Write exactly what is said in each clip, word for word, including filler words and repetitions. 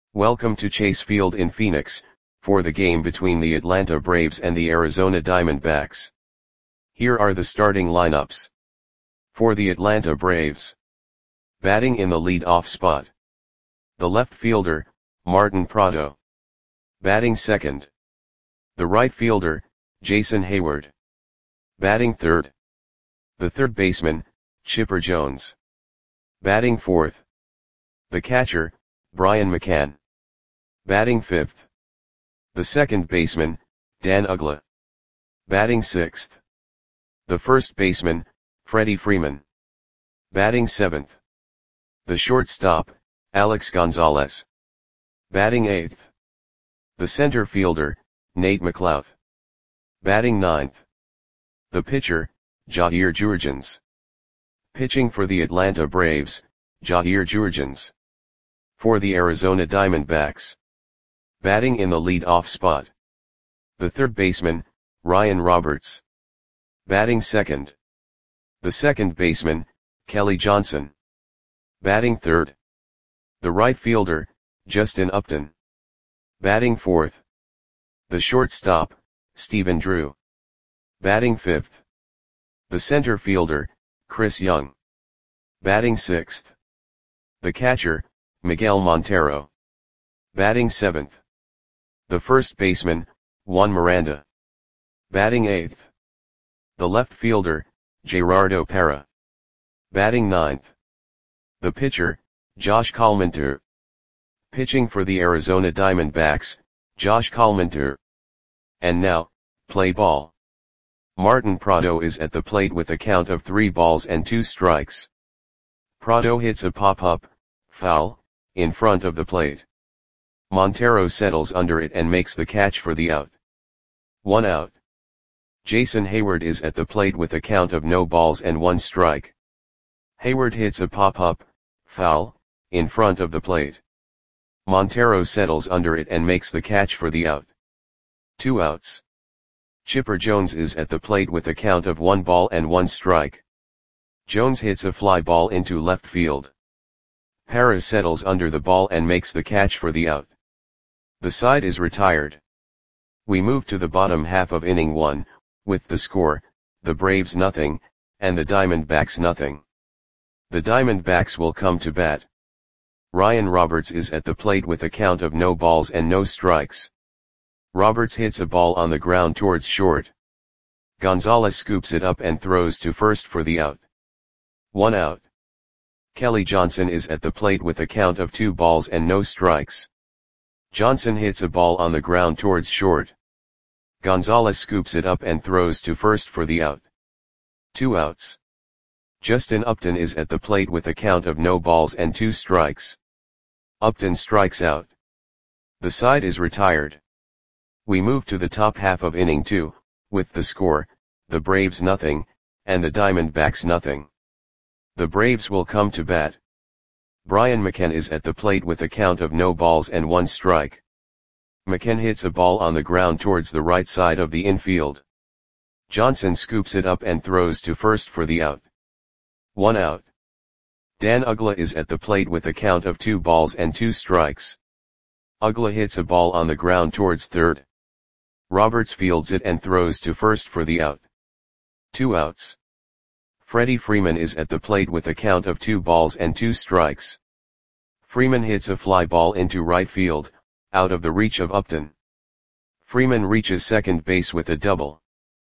Welcome to Chase Field in Phoenix, for the game between the Atlanta Braves and the Arizona Diamondbacks. Here are the starting lineups. For the Atlanta Braves. Batting in the lead-off spot. The left fielder, Martin Prado. Batting second. The right fielder, Jason Heyward. Batting third. The third baseman, Chipper Jones. Batting fourth. The catcher, Brian McCann. Batting fifth. The second baseman, Dan Uggla. Batting sixth. The first baseman, Freddie Freeman. Batting seventh. The shortstop, Alex Gonzalez. Batting eighth. The center fielder, Nate McLouth. Batting ninth. The pitcher, Jair Jurrjens. Pitching for the Atlanta Braves, Jair Jurrjens. For the Arizona Diamondbacks. Batting in the lead-off spot. The third baseman, Ryan Roberts. Batting second. The second baseman, Kelly Johnson. Batting third. The right fielder, Justin Upton. Batting fourth. The shortstop, Stephen Drew. Batting fifth. The center fielder, Chris Young. Batting sixth. The catcher, Miguel Montero. Batting seventh. The first baseman, Juan Miranda. Batting eighth. The left fielder, Gerardo Parra. Batting ninth. The pitcher, Josh Collmenter. Pitching for the Arizona Diamondbacks, Josh Collmenter. And now, play ball. Martin Prado is at the plate with a count of three balls and two strikes. Prado hits a pop-up, foul, in front of the plate. Montero settles under it and makes the catch for the out. One out. Jason Heyward is at the plate with a count of no balls and one strike. Heyward hits a pop-up, foul, in front of the plate. Montero settles under it and makes the catch for the out. Two outs. Chipper Jones is at the plate with a count of one ball and one strike. Jones hits a fly ball into left field. Parra settles under the ball and makes the catch for the out. The side is retired. We move to the bottom half of inning one, with the score, the Braves nothing, and the Diamondbacks nothing. The Diamondbacks will come to bat. Ryan Roberts is at the plate with a count of no balls and no strikes. Roberts hits a ball on the ground towards short. Gonzalez scoops it up and throws to first for the out. One out. Kelly Johnson is at the plate with a count of two balls and no strikes. Johnson hits a ball on the ground towards short. Gonzalez scoops it up and throws to first for the out. Two outs. Justin Upton is at the plate with a count of no balls and two strikes. Upton strikes out. The side is retired. We move to the top half of inning two, with the score, the Braves nothing, and the Diamondbacks nothing. The Braves will come to bat. Brian McCann is at the plate with a count of no balls and one strike. McCann hits a ball on the ground towards the right side of the infield. Johnson scoops it up and throws to first for the out. One out. Dan Uggla is at the plate with a count of two balls and two strikes. Uggla hits a ball on the ground towards third. Roberts fields it and throws to first for the out. Two outs. Freddie Freeman is at the plate with a count of two balls and two strikes. Freeman hits a fly ball into right field, out of the reach of Upton. Freeman reaches second base with a double.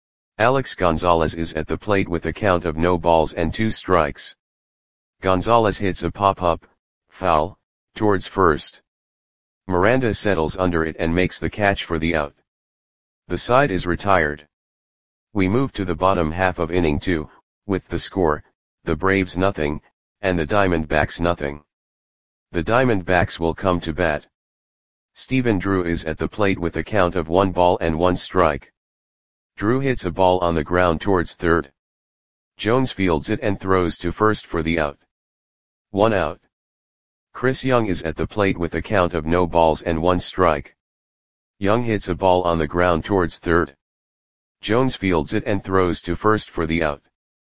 Alex Gonzalez is at the plate with a count of no balls and two strikes. Gonzalez hits a pop-up, foul, towards first. Miranda settles under it and makes the catch for the out. The side is retired. We move to the bottom half of inning two, with the score, the Braves nothing, and the Diamondbacks nothing. The Diamondbacks will come to bat. Stephen Drew is at the plate with a count of one ball and one strike. Drew hits a ball on the ground towards third. Jones fields it and throws to first for the out. One out. Chris Young is at the plate with a count of no balls and one strike. Young hits a ball on the ground towards third. Jones fields it and throws to first for the out.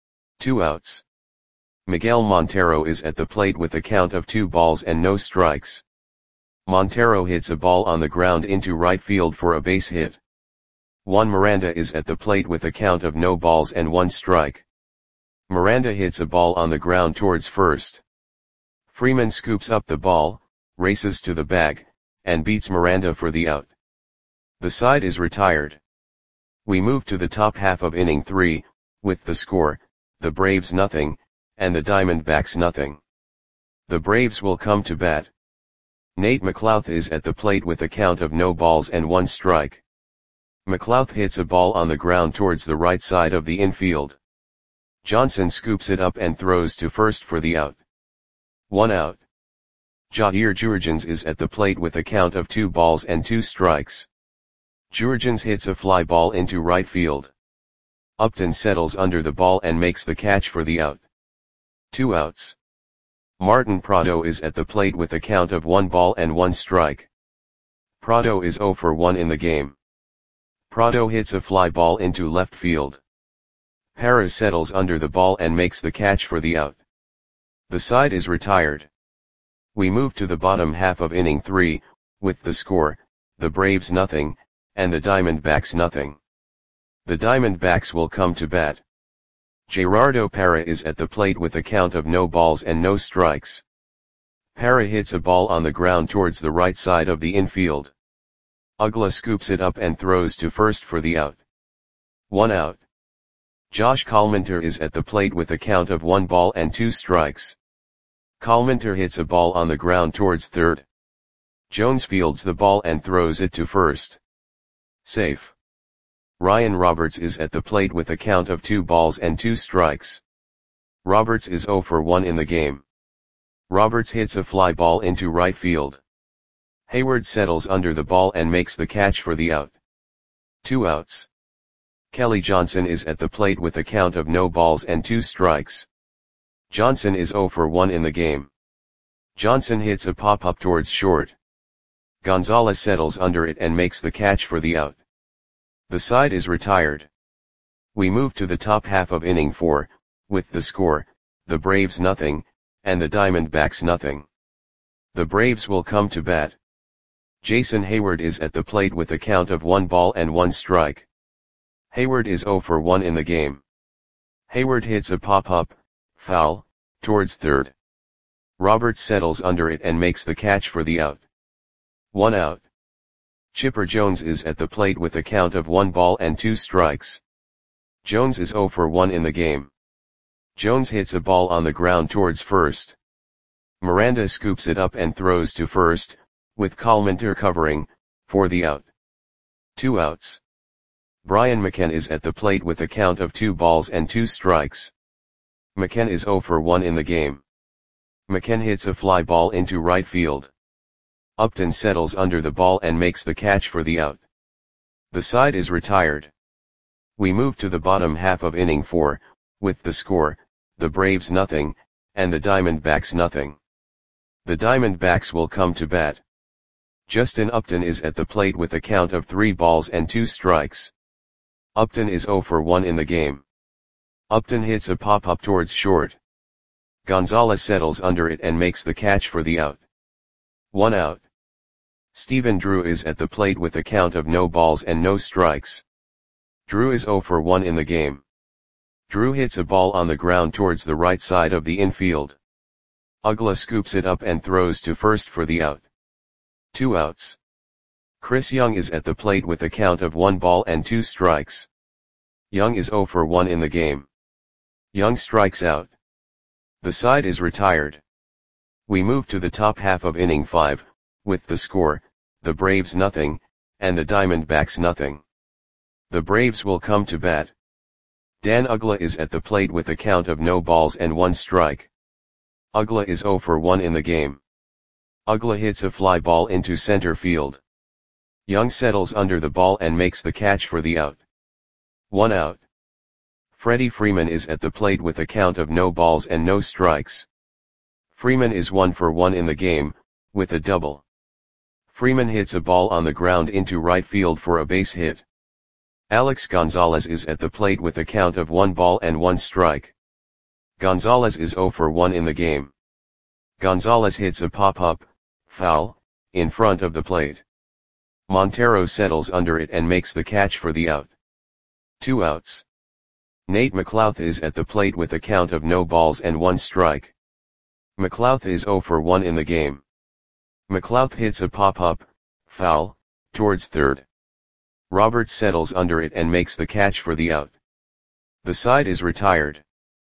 Two outs. Miguel Montero is at the plate with a count of two balls and no strikes. Montero hits a ball on the ground into right field for a base hit. Juan Miranda is at the plate with a count of no balls and one strike. Miranda hits a ball on the ground towards first. Freeman scoops up the ball, races to the bag, and beats Miranda for the out. The side is retired. We move to the top half of inning three, with the score, the Braves nothing, and the Diamondbacks nothing. The Braves will come to bat. Nate McLouth is at the plate with a count of no balls and one strike. McLouth hits a ball on the ground towards the right side of the infield. Johnson scoops it up and throws to first for the out. One out. Jair Jurgens is at the plate with a count of two balls and two strikes. Jurgens hits a fly ball into right field. Upton settles under the ball and makes the catch for the out. Two outs. Martin Prado is at the plate with a count of one ball and one strike. Prado is zero for one in the game. Prado hits a fly ball into left field. Perez settles under the ball and makes the catch for the out. The side is retired. We move to the bottom half of inning three, with the score, the Braves nothing, and the Diamondbacks nothing. The Diamondbacks will come to bat. Gerardo Parra is at the plate with a count of no balls and no strikes. Parra hits a ball on the ground towards the right side of the infield. Uggla scoops it up and throws to first for the out. One out. Josh Collminter is at the plate with a count of one ball and two strikes. Collminter hits a ball on the ground towards third. Jones fields the ball and throws it to first. Safe. Ryan Roberts is at the plate with a count of two balls and two strikes. Roberts is zero for one in the game. Roberts hits a fly ball into right field. Hayward settles under the ball and makes the catch for the out. Two outs. Kelly Johnson is at the plate with a count of no balls and two strikes. Johnson is zero for one in the game. Johnson hits a pop-up towards short. Gonzalez settles under it and makes the catch for the out. The side is retired. We move to the top half of inning four, with the score, the Braves nothing, and the Diamondbacks nothing. The Braves will come to bat. Jason Hayward is at the plate with a count of one ball and one strike. Hayward is zero for one in the game. Hayward hits a pop-up, foul, towards third. Roberts settles under it and makes the catch for the out. One out. Chipper Jones is at the plate with a count of one ball and two strikes. Jones is zero for one in the game. Jones hits a ball on the ground towards first. Miranda scoops it up and throws to first, with Collminter covering, for the out. Two outs. Brian McKenna is at the plate with a count of two balls and two strikes. McKenna is zero for one in the game. McKenna hits a fly ball into right field. Upton settles under the ball and makes the catch for the out. The side is retired. We move to the bottom half of inning four, with the score, the Braves nothing, and the Diamondbacks nothing. The Diamondbacks will come to bat. Justin Upton is at the plate with a count of three balls and two strikes. Upton is zero for one in the game. Upton hits a pop-up towards short. Gonzalez settles under it and makes the catch for the out. One out. Stephen Drew is at the plate with a count of no balls and no strikes. Drew is zero for one in the game. Drew hits a ball on the ground towards the right side of the infield. Uggla scoops it up and throws to first for the out. Two outs. Chris Young is at the plate with a count of one ball and two strikes. Young is zero for one in the game. Young strikes out. The side is retired. We move to the top half of inning five, with the score, the Braves nothing, and the Diamondbacks nothing. The Braves will come to bat. Dan Uggla is at the plate with a count of no balls and one strike. Uggla is zero for one in the game. Uggla hits a fly ball into center field. Young settles under the ball and makes the catch for the out. One out. Freddie Freeman is at the plate with a count of no balls and no strikes. Freeman is one for one in the game, with a double. Freeman hits a ball on the ground into right field for a base hit. Alex Gonzalez is at the plate with a count of one ball and one strike. Gonzalez is zero for one in the game. Gonzalez hits a pop-up, foul, in front of the plate. Montero settles under it and makes the catch for the out. Two outs. Nate McLouth is at the plate with a count of no balls and one strike. McLouth is oh for one in the game. McLouth hits a pop-up, foul, towards third. Roberts settles under it and makes the catch for the out. The side is retired.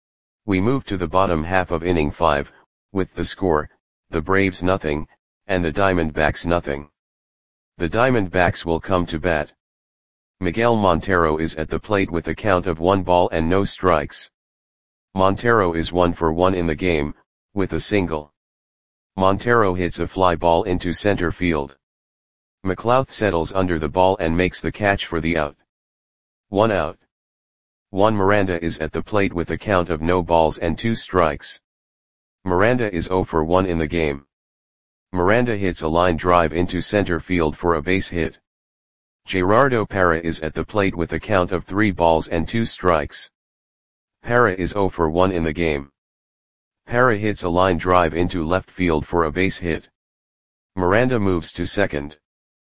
We move to the bottom half of inning five, with the score, the Braves nothing, and the Diamondbacks nothing. The Diamondbacks will come to bat. Miguel Montero is at the plate with a count of one ball and no strikes. Montero is one for one in the game, with a single. Montero hits a fly ball into center field. McLouth settles under the ball and makes the catch for the out. One out. Juan Miranda is at the plate with a count of no balls and two strikes. Miranda is oh for one in the game. Miranda hits a line drive into center field for a base hit. Gerardo Parra is at the plate with a count of three balls and two strikes. Parra is oh for one in the game. Parra hits a line drive into left field for a base hit. Miranda moves to second.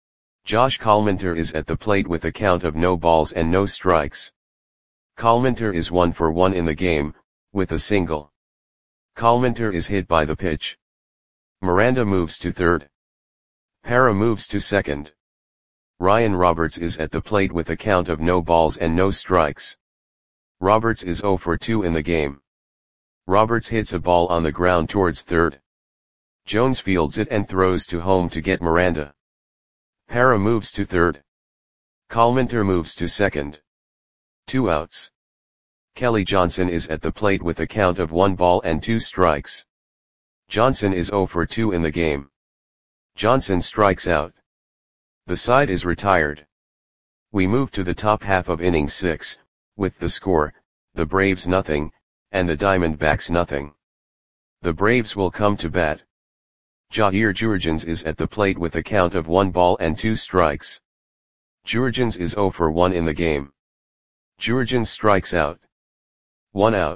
Josh Collmenter is at the plate with a count of no balls and no strikes. Collmenter is one for one in the game, with a single. Collmenter is hit by the pitch. Miranda moves to third. Parra moves to second. Ryan Roberts is at the plate with a count of no balls and no strikes. Roberts is oh for two in the game. Roberts hits a ball on the ground towards third. Jones fields it and throws to home to get Miranda. Parra moves to third. Collmenter moves to second. Two outs. Kelly Johnson is at the plate with a count of one ball and two strikes. Johnson is oh for two in the game. Johnson strikes out. The side is retired. We move to the top half of inning six, with the score, the Braves nothing, and the Diamondbacks nothing. The Braves will come to bat. Jair Jurrjens is at the plate with a count of one ball and two strikes. Jurrjens is oh for one in the game. Jurrjens strikes out. One out.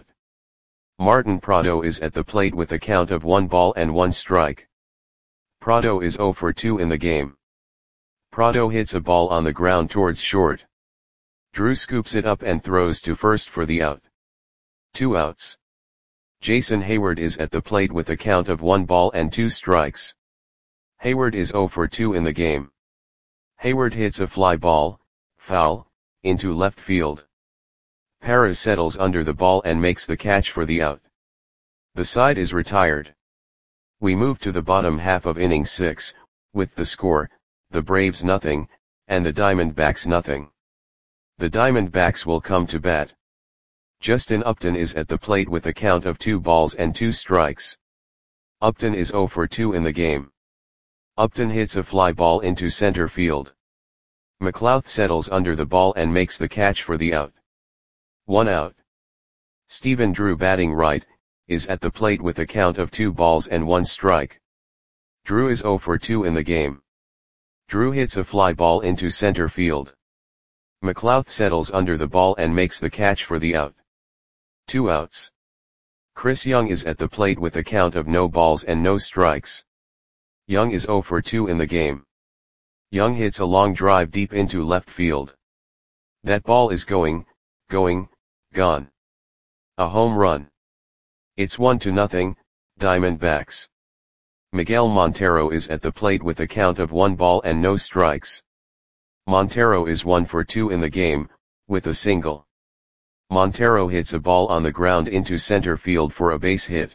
Martin Prado is at the plate with a count of one ball and one strike. Prado is oh for two in the game. Prado hits a ball on the ground towards short. Drew scoops it up and throws to first for the out. Two outs. Jason Hayward is at the plate with a count of one ball and two strikes. Hayward is oh for two in the game. Hayward hits a fly ball, foul, into left field. Parra settles under the ball and makes the catch for the out. The side is retired. We move to the bottom half of inning six, with the score, the Braves nothing, and the Diamondbacks nothing. The Diamondbacks will come to bat. Justin Upton is at the plate with a count of two balls and two strikes. Upton is oh for two in the game. Upton hits a fly ball into center field. McLouth settles under the ball and makes the catch for the out. One out. Stephen Drew, batting right, is at the plate with a count of two balls and one strike. Drew is oh for two in the game. Drew hits a fly ball into center field. McLouth settles under the ball and makes the catch for the out. Two outs. Chris Young is at the plate with a count of no balls and no strikes. Young is oh for two in the game. Young hits a long drive deep into left field. That ball is going, going, gone. A home run. It's one to nothing, Diamondbacks. Miguel Montero is at the plate with a count of one ball and no strikes. Montero is one for two in the game, with a single. Montero hits a ball on the ground into center field for a base hit.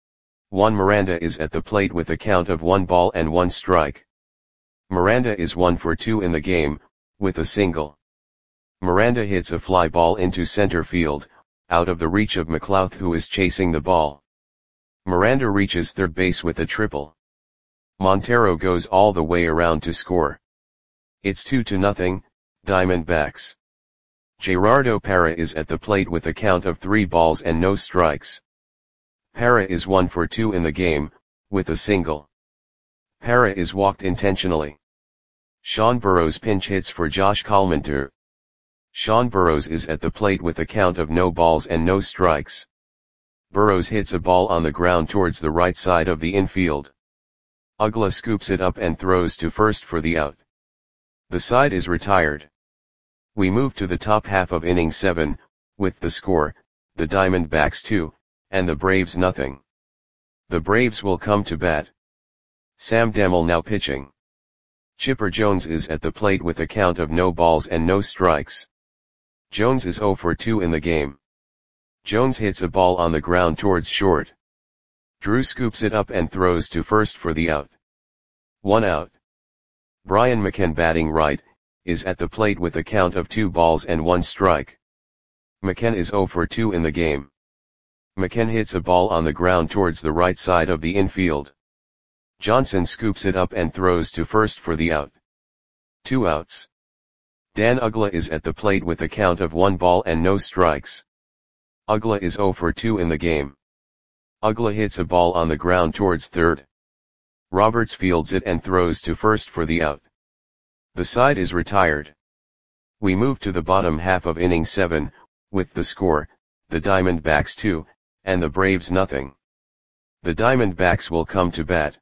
Juan Miranda is at the plate with a count of one ball and one strike. Miranda is one for two in the game, with a single. Miranda hits a fly ball into center field, out of the reach of McLouth, who is chasing the ball. Miranda reaches third base with a triple. Montero goes all the way around to score. It's two to nothing, Diamondbacks. Gerardo Parra is at the plate with a count of three balls and no strikes. Parra is one for two in the game, with a single. Parra is walked intentionally. Sean Burrows pinch hits for Josh Collmenter. Sean Burrows is at the plate with a count of no balls and no strikes. Burrows hits a ball on the ground towards the right side of the infield. Ugla scoops it up and throws to first for the out. The side is retired. We move to the top half of inning seven, with the score, the Diamondbacks two, and the Braves nothing. The Braves will come to bat. Sam Demel now pitching. Chipper Jones is at the plate with a count of no balls and no strikes. Jones is oh for two in the game. Jones hits a ball on the ground towards short. Drew scoops it up and throws to first for the out. One out. Brian McCann batting right, is at the plate with a count of two balls and one strike. McCann is oh for two in the game. McCann hits a ball on the ground towards the right side of the infield. Johnson scoops it up and throws to first for the out. Two outs. Dan Ugla is at the plate with a count of one ball and no strikes. Ugla is oh for two in the game. Ugla hits a ball on the ground towards third. Roberts fields it and throws to first for the out. The side is retired. We move to the bottom half of inning seven, with the score, the Diamondbacks two, and the Braves nothing. The Diamondbacks will come to bat.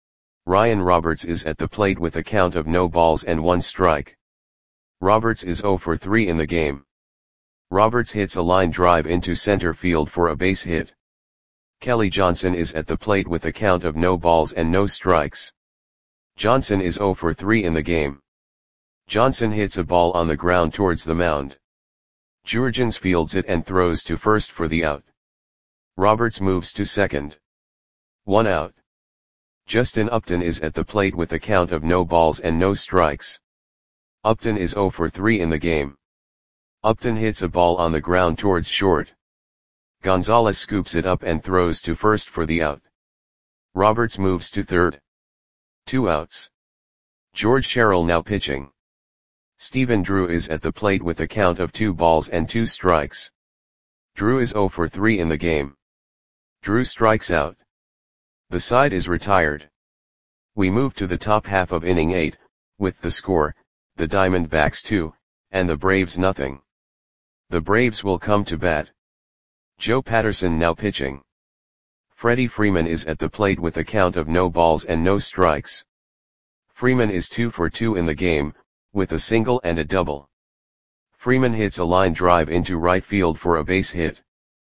Ryan Roberts is at the plate with a count of no balls and one strike. Roberts is oh for three in the game. Roberts hits a line drive into center field for a base hit. Kelly Johnson is at the plate with a count of no balls and no strikes. Johnson is oh for three in the game. Johnson hits a ball on the ground towards the mound. Jurgens fields it and throws to first for the out. Roberts moves to second. One out. Justin Upton is at the plate with a count of no balls and no strikes. Upton is oh for three in the game. Upton hits a ball on the ground towards short. Gonzalez scoops it up and throws to first for the out. Roberts moves to third. Two outs. George Sherrill now pitching. Stephen Drew is at the plate with a count of two balls and two strikes. Drew is oh for three in the game. Drew strikes out. The side is retired. We move to the top half of inning eight, with the score, the Diamondbacks two, and the Braves nothing. The Braves will come to bat. Joe Patterson now pitching. Freddie Freeman is at the plate with a count of no balls and no strikes. Freeman is two for two in the game, with a single and a double. Freeman hits a line drive into right field for a base hit.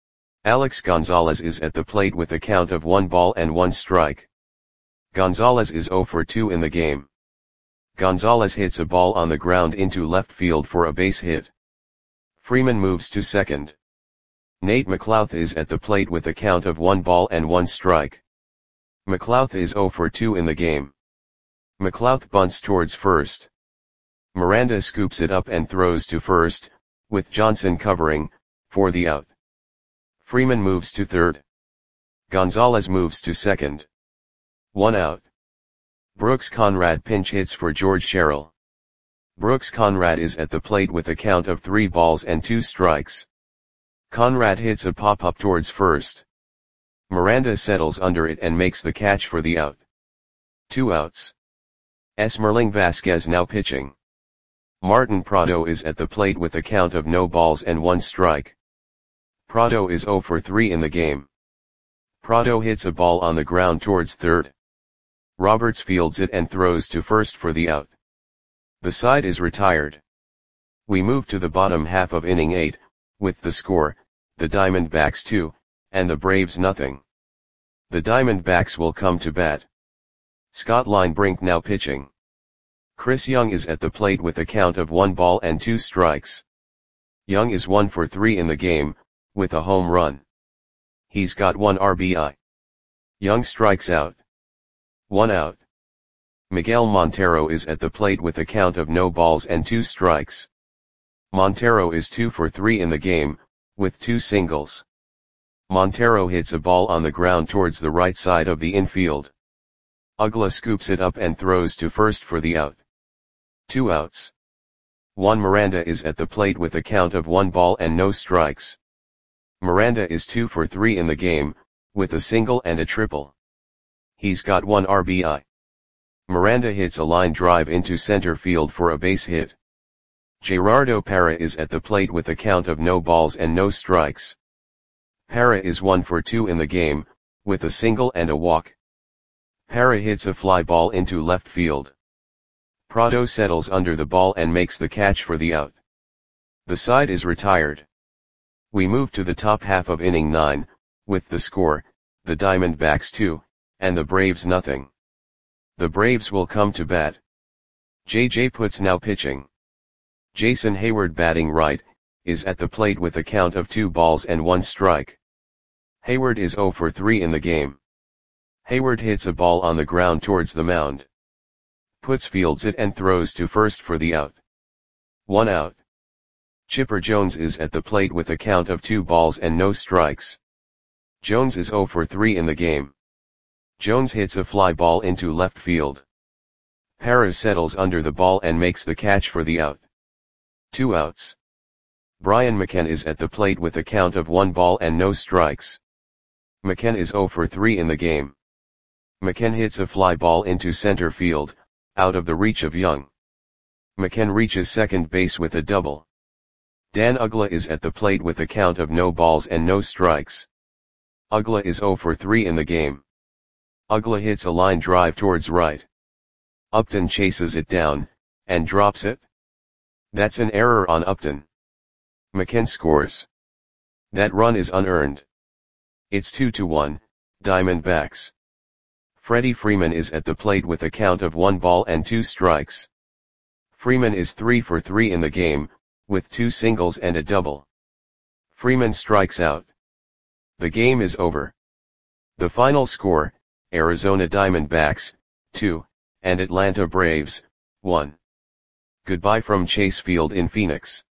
Alex Gonzalez is at the plate with a count of one ball and one strike. Gonzalez is oh for two in the game. Gonzalez hits a ball on the ground into left field for a base hit. Freeman moves to second. Nate McLouth is at the plate with a count of one ball and one strike. McLouth is oh for two in the game. McLouth bunts towards first. Miranda scoops it up and throws to first, with Johnson covering, for the out. Freeman moves to third. Gonzalez moves to second. One out. Brooks Conrad pinch hits for George Sherrill. Brooks Conrad is at the plate with a count of three balls and two strikes. Conrad hits a pop-up towards first. Miranda settles under it and makes the catch for the out. Two outs. Esmerling Vasquez now pitching. Martin Prado is at the plate with a count of no balls and one strike. Prado is oh for three in the game. Prado hits a ball on the ground towards third. Roberts fields it and throws to first for the out. The side is retired. We move to the bottom half of inning eight, with the score, the Diamondbacks two, and the Braves nothing. The Diamondbacks will come to bat. Scott Linebrink now pitching. Chris Young is at the plate with a count of one ball and two strikes. Young is one for three in the game, with a home run. He's got one R B I. Young strikes out. One out. Miguel Montero is at the plate with a count of no balls and two strikes. Montero is two for three in the game, with two singles. Montero hits a ball on the ground towards the right side of the infield. Ugla scoops it up and throws to first for the out. Two outs. Juan Miranda is at the plate with a count of one ball and no strikes. Miranda is two for three in the game, with a single and a triple. He's got one R B I. Miranda hits a line drive into center field for a base hit. Gerardo Parra is at the plate with a count of no balls and no strikes. Parra is one for two in the game, with a single and a walk. Parra hits a fly ball into left field. Prado settles under the ball and makes the catch for the out. The side is retired. We move to the top half of inning nine, with the score, the Diamondbacks two, and the Braves nothing. The Braves will come to bat. J J Putz now pitching. Jason Heyward batting right, is at the plate with a count of two balls and one strike. Heyward is zero for three in the game. Heyward hits a ball on the ground towards the mound. Putz fields it and throws to first for the out. One out. Chipper Jones is at the plate with a count of two balls and no strikes. Jones is zero for three in the game. Jones hits a fly ball into left field. Parra settles under the ball and makes the catch for the out. Two outs. Brian McCann is at the plate with a count of one ball and no strikes. McCann is zero for three in the game. McCann hits a fly ball into center field, out of the reach of Young. McCann reaches second base with a double. Dan Uggla is at the plate with a count of no balls and no strikes. Uggla is zero for three in the game. Uggla hits a line drive towards right. Upton chases it down, and drops it. That's an error on Upton. McCann scores. That run is unearned. It's two to one, Diamondbacks. Freddie Freeman is at the plate with a count of one ball and two strikes. Freeman is three for three in the game, with two singles and a double. Freeman strikes out. The game is over. The final score, Arizona Diamondbacks, two, and Atlanta Braves, one. Goodbye from Chase Field in Phoenix.